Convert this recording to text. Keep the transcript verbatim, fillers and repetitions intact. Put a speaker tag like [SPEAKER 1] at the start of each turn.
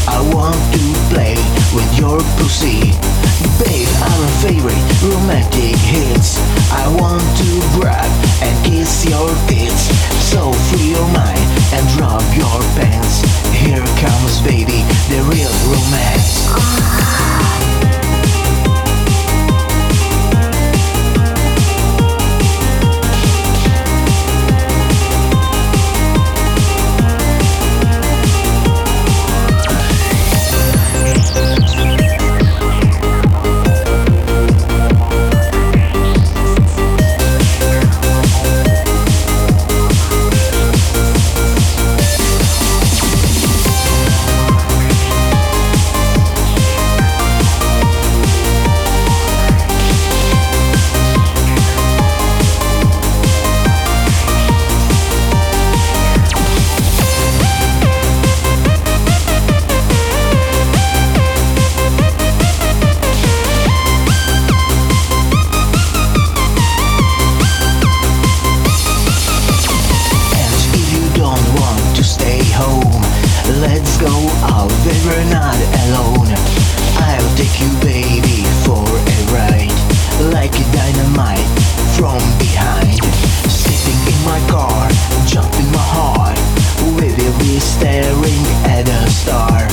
[SPEAKER 1] I want to play with your pussy. Babe, our favorite romantic hits. I want to grab and kiss your tits. So free your mind and drop your pants. Here comes, baby, the real romance. Let's go out, but we're not alone. I'll take you, baby, for a ride, like a dynamite from behind. Sitting in my car, jump in my heart, we will be staring at a star.